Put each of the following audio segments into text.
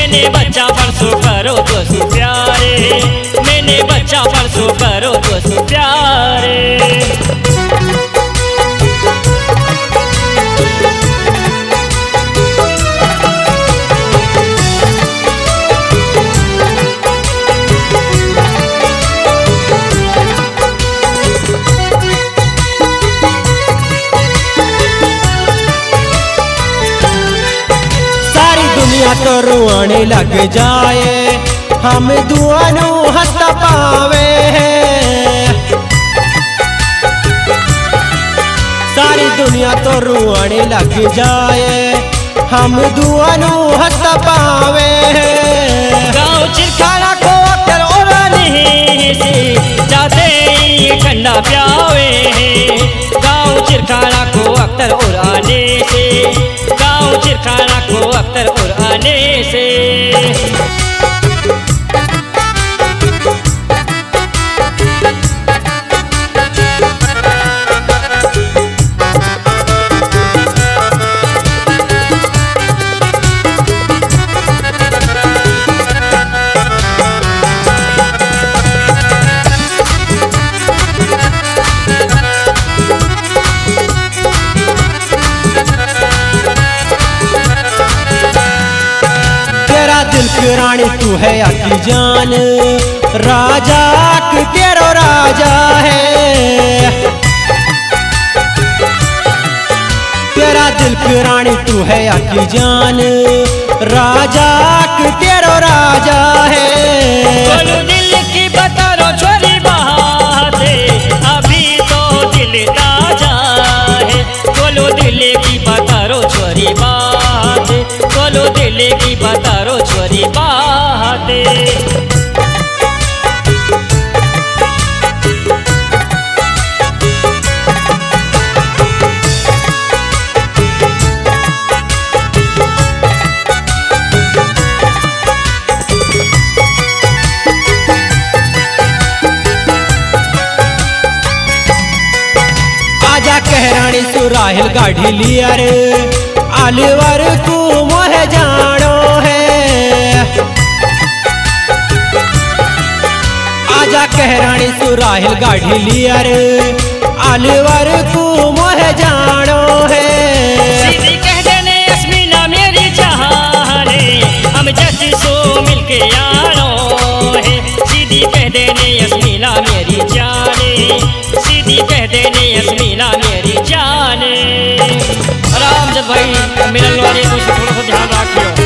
मैंने बच्चा परसों करो दोस्त प्यारे, मैंने बच्चा परसों करो दोस्त प्यारे। तो रुआने लग जाए हम दुआनों हंस पावे, सारी दुनिया तो रुआने लग जाए हम दुआनों हंस पावे। गाँव चिरखाना को अक्सर उड़ाने से जाते ही ठंडा प्यावे, गाँव चिरखाना को अक्सर उड़ाने से, गाँव चिरखाना को अक्सर उड़ाने से। रानी तू है आकी जान, राजा की तेरो राजा है, तेरा दिल की रानी तू है आकी जान, राजा की तेरो राजा है। बोलो दिल की बता रो छोरी बाते, अभी तो दिल ताजा है, बोलो दिल की बता रो छोरी बात, बोलो दिल की बता रो छोरी बाते। आजा कहरानी सुराहिल गाड़ी लिया रे, अलवर को मोह जानो है, आजा कहरानी सुराहिल गाड़ी लिया रे, अलवर को मोह जानो है। सीधी कह देने अस्मीना मेरी जहाने, हम जैसी सो मिलके यारो है, सीधी कह देने अस्मीना मेरी जाने, सीधी कह देने अस्मीना मेरी जाने। रामजद भाई मिलन वाले को थोड़ा सा ध्यान रखियो।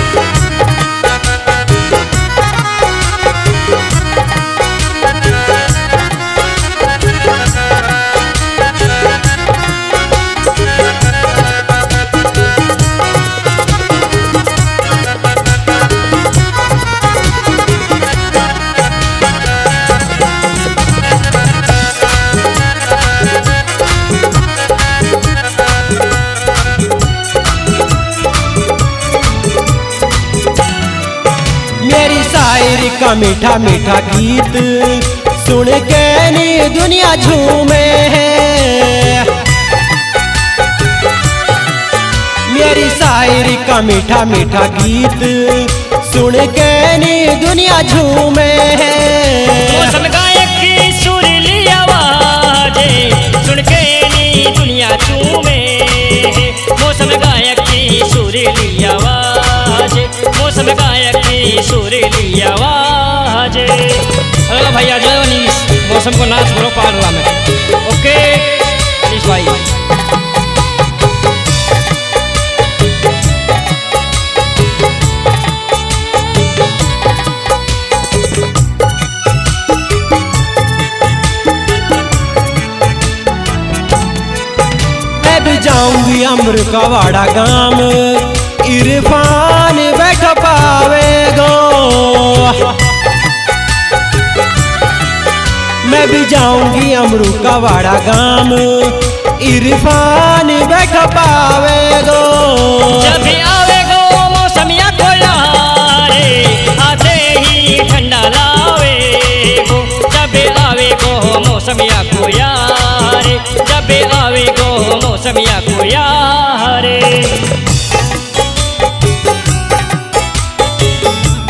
का मीठा मीठा गीत सुन के नी दुनिया झूमे है, मेरी शायरी का मीठा मीठा गीत सुन के नी दुनिया झूमे है। मौसम गायक की सुरीली आवाज़ें सुन के नी दुनिया झूमे है, मौसम गायक की सुरीली आवाज़, मौसम गायक की सुरीली आवाज़। अरे भैया जय मनीष, मौसम को नाच भरो पारला में। ओके मनीष भाई। मैं भी जाऊंगी अमर का वाड़ा गांव, इरफान बैठ पावेगो, मैं भी जाऊंगी अमरू का वाड़ा गांव, इरफान बैठ पावेगो। जब भी आवेगो मौसमिया को यारे, आते ही ठंडा लावेगो, जब भी आवेगो मौसमिया को यारे, जब भी आवेगो मौसमिया को यारे।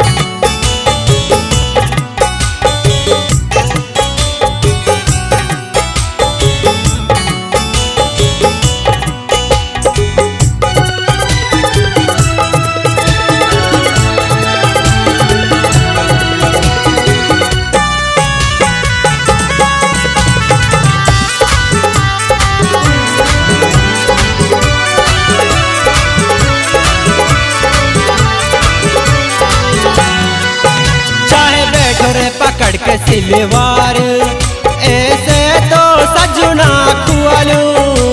पकड़ के सिलवार, ऐसे तो सजना खुआलू।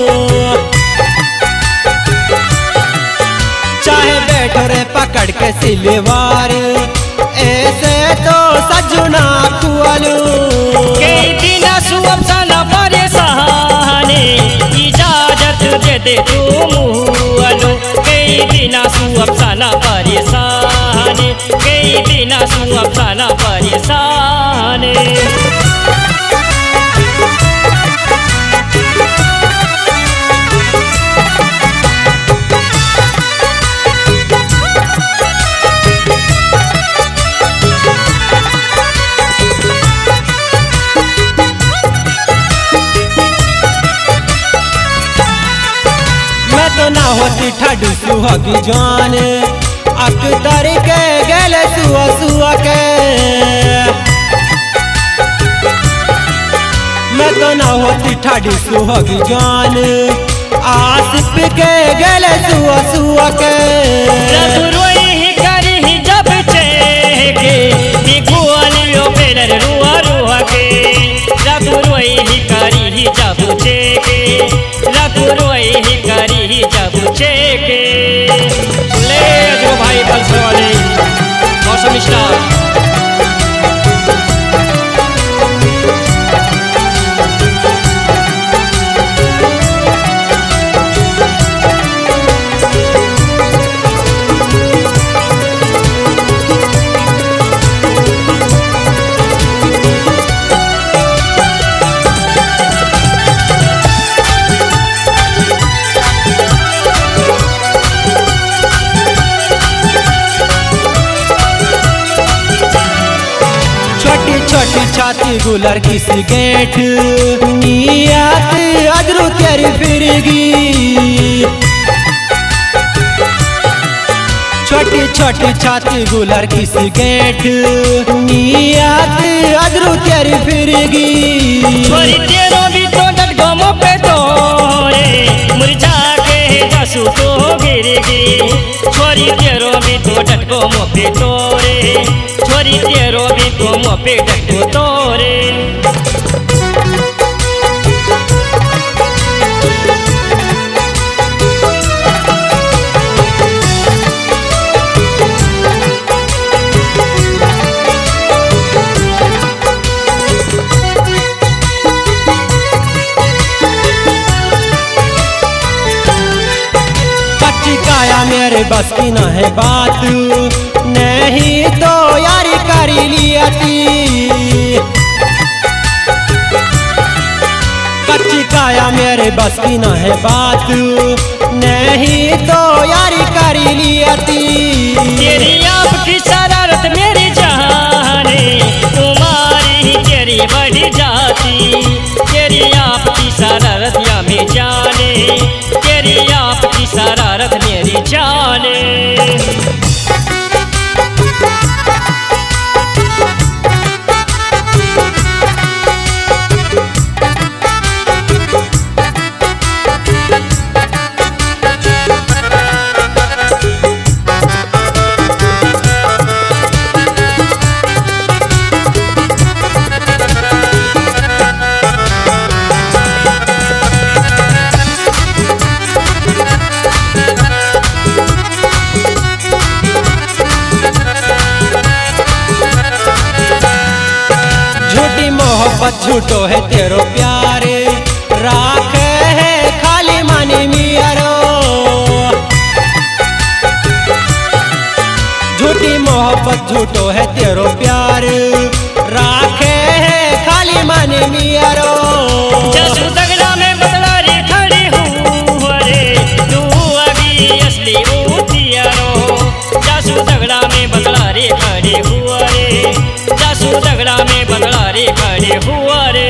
चाहे बैठो रे पकड़ के सिलवार, ऐसे तो सजना खुआलू। कई दिन सुअब साना परेशानी, इजाजत दे दे तू मुअलो। कई दिन सुअब साना परेशानी, कई दिन सुअब साना परेशानी। तो ना होती ठड सुहागी जान, अकतर के गल सुआ सुआ के। मैं तो ना होती ठड सुहागी जान, आसिफ के गल सुआ सुआ के। जब रोई ही करी ही जब चेके, दिखुआलियो पेलर रुआ रुआ के। जब रोई ही करी ही जब चेके, जब रोई ही करी ही जब चेके। ले जो भाई पल्सर वाले मौसम स्टार। छोटी छाती गुलर की सिगरेट, नियत अदरू तेरी फिरगी। छोटी छोटी छाती गुलर की सिगरेट, नियत अदरू तेरी फिरगी। छोरी तेरो भी तो डट गमो पे तोरे, मुरझा के जसू तो गिरगी। छोरी तेरो भी तो डट गमो पे तोरे, छोरी तेरो भी तो मो पे डट गो तोरे। मेरे बस की ना है बात, नहीं तो यारी करी लिया थी। कच्ची काया मेरे बस की ना है बात, नहीं तो यारी करी लिया थी। तेरी आपकी शरारत मेरी जाने, तुम्हारी तेरी बड़ी जाती। तेरी आपकी शरारत या में जाने, तेरी आपकी शरारत मेरी जाने। झूठो है तेरो प्यार, राख है खाली मानी मियारो। झूठी मोहब्बत झूठो है तेरो प्यार, राख है खाली मानी मियारो। जसू दगड़ा में बदला रे खड़ी हूँ रे, तू अभी असली उतियारो। जसू दगड़ा में बदला रे खड़ी हुआ रे, जसू दगड़ा में बदला रे खड़ी हुआ रे।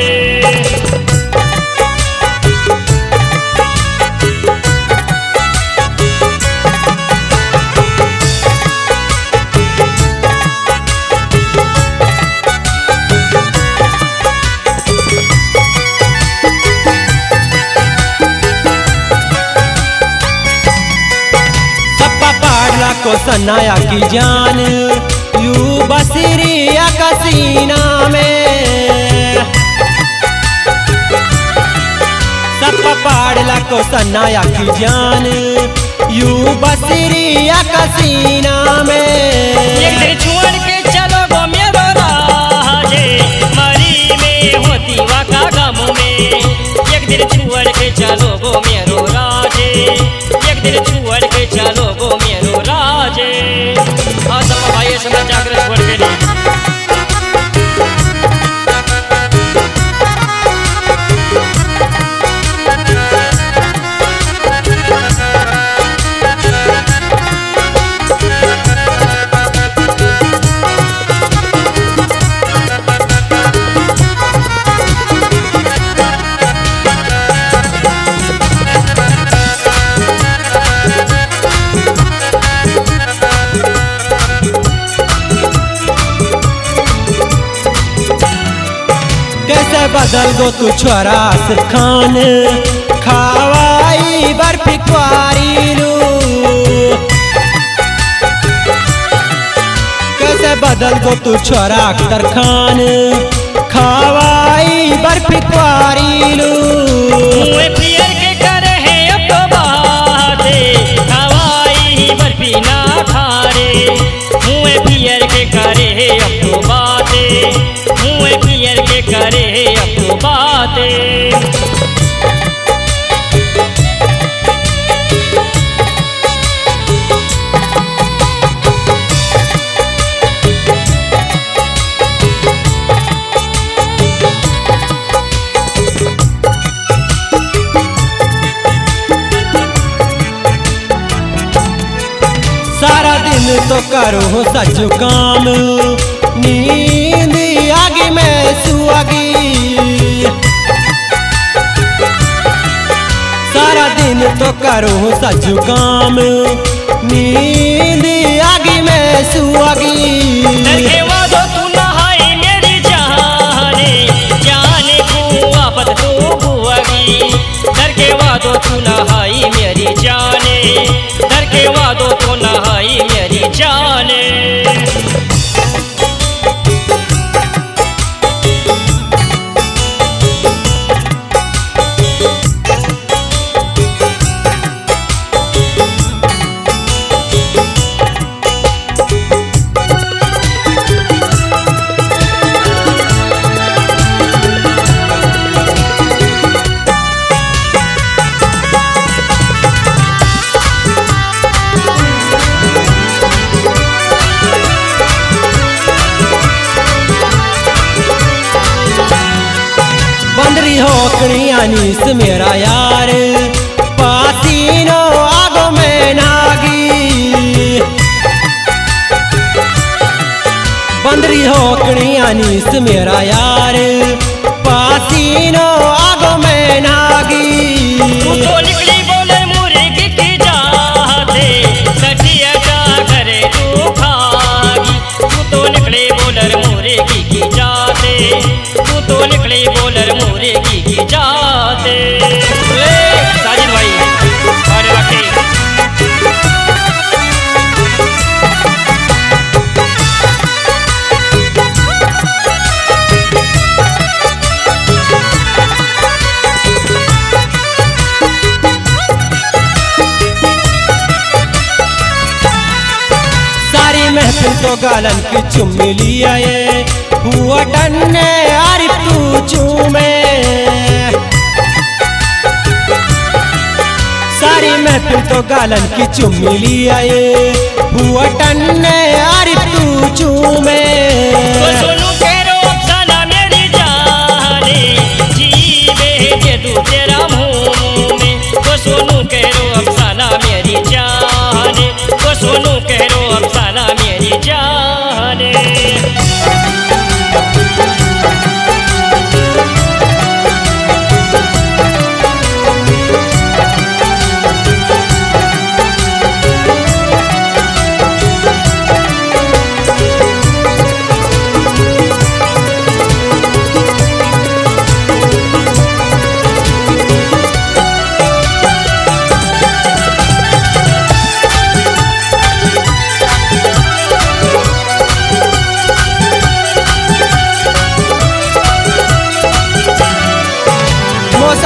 को सनाया की जान, यू बसरिया का सीना में। कपाड़ला को सन्नाया की जान यू बसरिया कसीना में एक दिन छोड़ के चलो गो मेरो राजे मरी में होती वाका गम में एक दिन छोड़ के चलो गो मेरो राजे एक दिन छोड़ के चलो गो मेरो राजे हाँ सब भाई समय जागृत छोड़ के नहीं कैसे बदल गो तू छोरा आसिफ खान खावाई बर्फी क्वारी लू कैसे बदल गो तू छोरा अख्तर खान खावाई बर्फी क्वारी लू मुँह पियर के करे है अब तो बाते हवाई बर्फी ना खारे मुँह पियर के करे है अब तो बाते मुँह पियर के करे है अब तो बाते सारा दिन तो करो सच काम नींद आगे मैं सुआगी सारा दिन तो करो सच काम नींद आगे मैं सुआगी डरके वादो तू नहाई मेरी जाने जाने को आफत तू बुआगी डरके वादो तू नहाई मेरी जाने डरके वादो तू नहाई मेरी जाने बंदरी होकड़ी अनीस मेरा यार पासीनो आगो में नागी बंदरी होकड़ी अनीस मेरा यार पासीनो आगो में नागी तू तो निकली बोले मुर्गी की जाते सटिया जा करे तू खागी तू तो निकले बोलर मुर्गी की जाते तू तो निकले बोलर मुर्गी की जाते साजिद भाई और रखे सारी महफिल तो गालन की चुम्मी लिया ये हुआ टन्ने आरिफ तू चूमे सारी महफिल तो गालन की चुम्मी लिया ये हुआ टन्ने आरिफ तू चूमे सोनू केरो अफसाना मेरी जाने जी बेटे तू तेरा मुँह में वो सोनू केरो अफसाना मेरी जाने वो सोनू केरो अफसाना मेरी जाने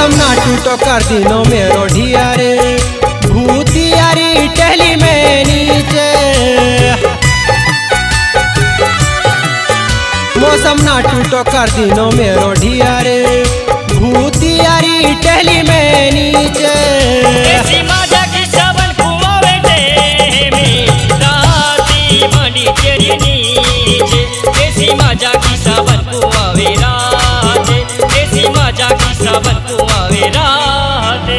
मौसम ना टूटो कर दिनों मेरो ढियारे भूतियारी टहली में नीचे मौसम ना टूटो कर दिनों मेरो ढियारे भूतियारी टहली में नीचे ऐसी माजा की सावन कुआवे डे में राती बड़ी तेरी नीचे ऐसी माजा की सावन कुआवे राते ऐसी माजा की सावन कुआवे राते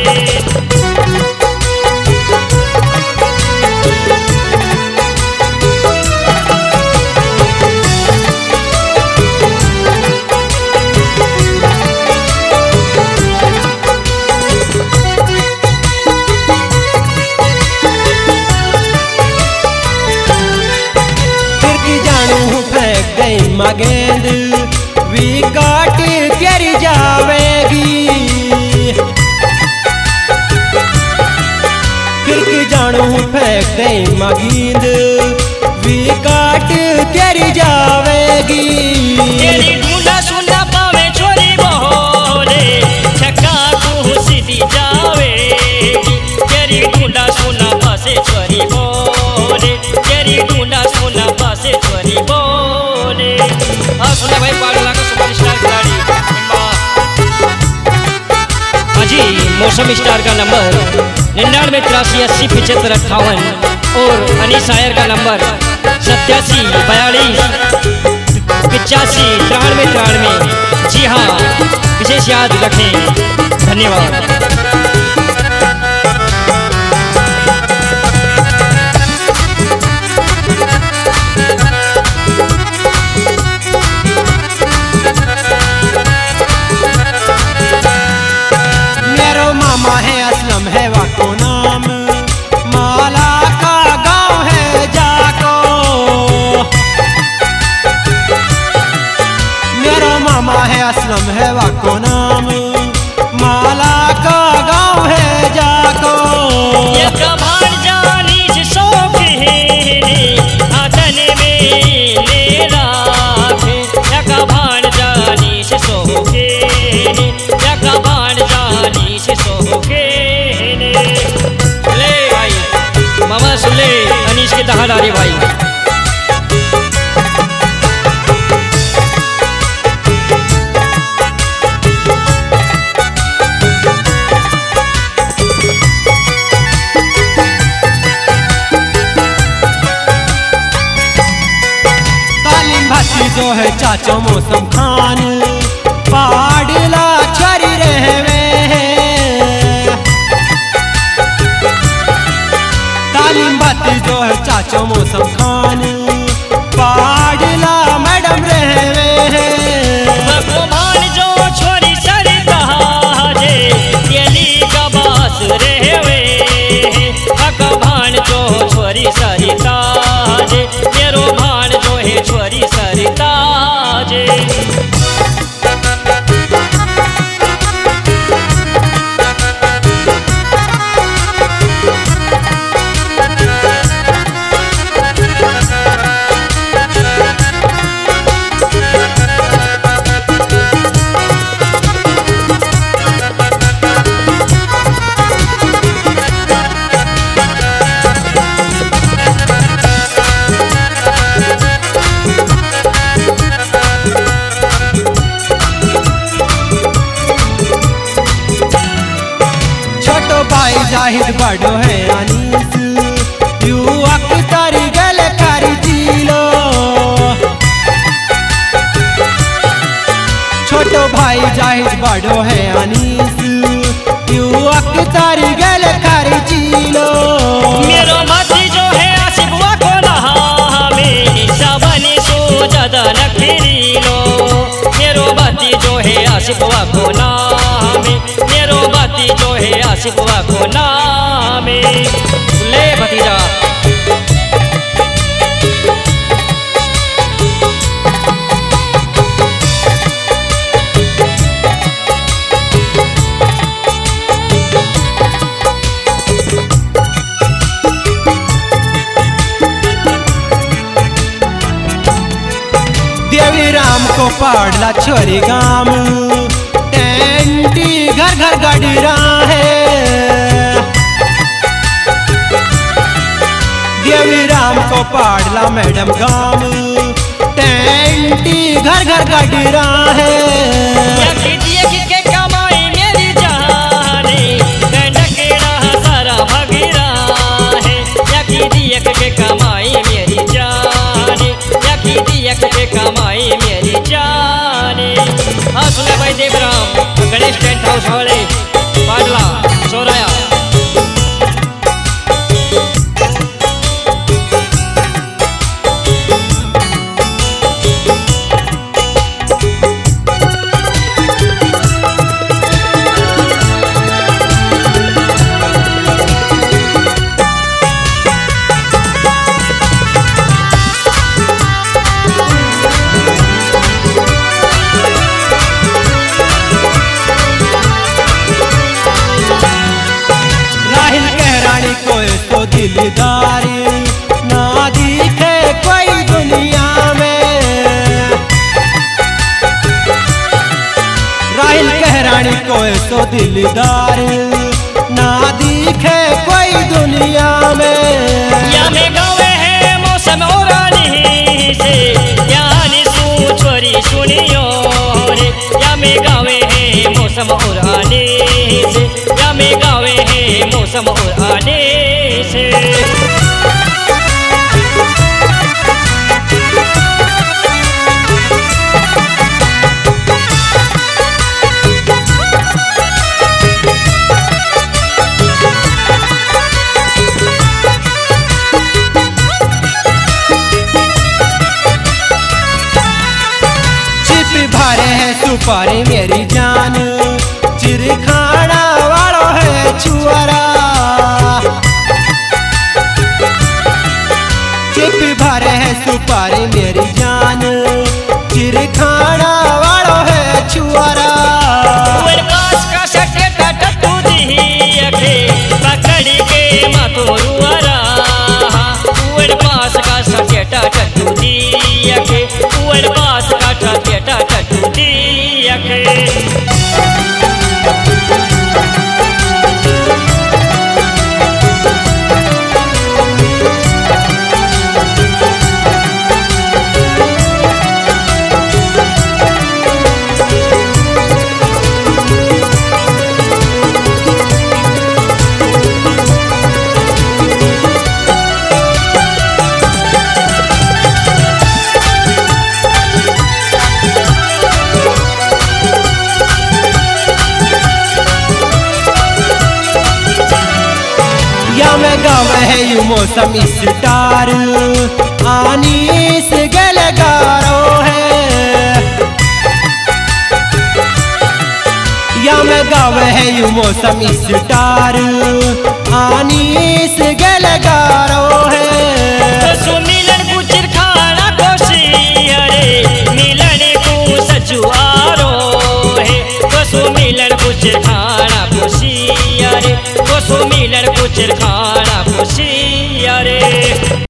मगेंद वी काट तेरी जावेगी फिर की जानू फेंक दे मगींद वी काट तेरी जावेगी तेरी ढूंढा सुनना पावे छोरी बोले छक्का तू सीधी जावेगी तेरी ढूंढा सुनना पासे छोरी बोले तेरी ढूंढा सुनना पासे छोरी बोले सुना भाई पागला का सुपरस्टार खिलाड़ी हाजी मौसम स्टार का नंबर 9983807558 और अनीस आयर का नंबर 8742859393 जी हाँ विशेष याद रखें धन्यवाद। है वाको नाम माला का गांव है जाको मेरा मामा है असलम है वाको नाम माला का गांव है जाको ये कभार जानी से शौक है हाथन में ले राखे या कभार जानी से शौक है या कभार जानी से शौक है मामा सुले अनीश के दहाड़ारी भाई तालीम भाती जो है चाचो मौसम खान पाडला छरी रहवे तालीम भाती जो है चाचो मौसम खान पाडला मैडम रहवे भगवान जो छोरी सरिता जे तेली का बास रहवे भगवान जो छोरी सरिता जे तेरो भान जो है छोरी सरिता जे जाहिद बड़ो है अनीस यू अख्तर गल कर जीलो छोटो भाई जाहिद बड़ो है अनीस यू अख्तर गल कर जीलो मेरो माती जो है आसिफवा को नहा में सावन सो ज्यादा न फिरीलो मेरो बाती जो है आसिफवा को नाम मेरो बाती जो है आसिफवा को नाम ले भतीजा देवी राम को पाड़ला छोरी गाम टेंटी घर घर गडरा है। देवी राम को पाड़ला मैडम गाम टेंटी घर घर गडरा है। के कमाई मेरी जाने गंडकेड़ा सारा भगीरा है। के कमाई मेरी जाने के कमाई मेरी जाने। हाँ सुने भाई देवराम गणेश टेंट हाउस वाले पाडला सोराया। तो दिलदारी ना दिखे कोई दुनिया में। राहिल कहरानी को तो दिलदार ना दिखे कोई दुनिया में। या में गावे है मौसम ओरानी से यानी सूचोरी सुनियो रे। या में गावे है मौसम ओरानी से या में गावे है मौसम ओरानी से। चिप भरे है सुपारी मेरी जान चिरखाना वालो है छुआरा। चिप भरे है सुपारी मेरी जान चिरखाना वालो है छुआरा। का सटेटा टट्टू दी अखे पकड़ी के मतोरुआरा। पास का सटेटा टट्टू दी अखे पास का सटेटा टट्टू दी अखे। में गावे है यू मौसम स्टार आनीस गलगारो है। या में गावे है यू मौसम स्टार आनीस गलगारो है। तो मिलन गुजर खाना कोशी अरे मिलन को सजुआरो है। तो मिलन गुजर खाना कोशी अरे तो मिलन गुजर खाना खुशी अरे।